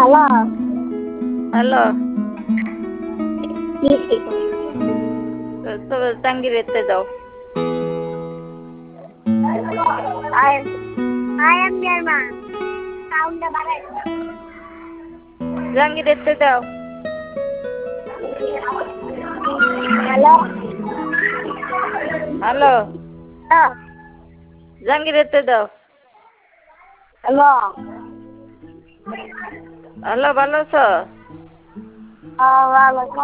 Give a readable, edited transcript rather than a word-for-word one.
Hello. Hello. কি? তো জাঙ্গিরেতে দাও। I am your mom. সাউন্ডটা বাড়াই দাও। জাঙ্গিরেতে দাও। হ্যালো। হ্যালো। হ্যালো। জাঙ্গিরেতে দাও। হ্যালো। হ্যালো, ভালো আছো? ভালো।